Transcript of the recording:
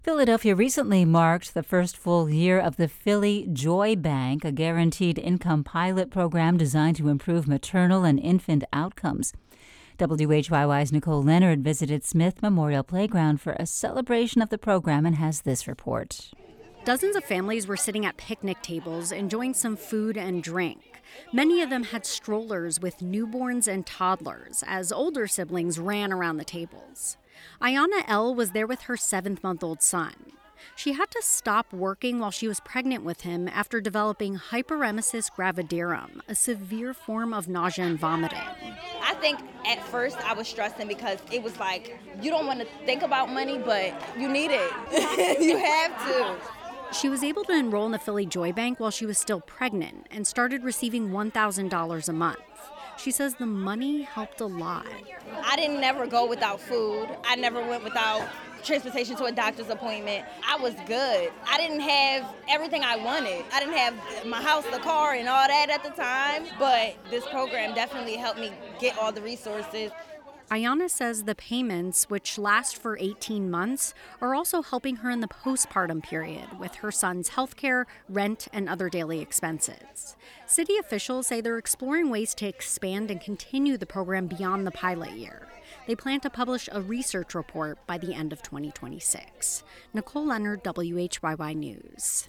Philadelphia recently marked the first full year of the Philly Joy Bank, a guaranteed income pilot program designed to improve maternal and infant outcomes. WHYY's Nicole Leonard visited Smith Memorial Playground for a celebration of the program and has this report. Dozens of families were sitting at picnic tables enjoying some food and drink. Many of them had strollers with newborns and toddlers as older siblings ran around the tables. Ayana L. was there with her 7-month-old son. She had to stop working while she was pregnant with him after developing hyperemesis gravidarum, a severe form of nausea and vomiting. I think at first I was stressing because it was like, you don't want to think about money, but you need it. You have to. She was able to enroll in the Philly Joy Bank while she was still pregnant and started receiving $1,000 a month. She says the money helped a lot. I didn't never go without food. I never went without transportation to a doctor's appointment. I was good. I didn't have everything I wanted. I didn't have my house, the car, and all that at the time, but this program definitely helped me get all the resources. Ayana says the payments, which last for 18 months, are also helping her in the postpartum period with her son's health care, rent, and other daily expenses. City officials say they're exploring ways to expand and continue the program beyond the pilot year. They plan to publish a research report by the end of 2026. Nicole Leonard, WHYY News.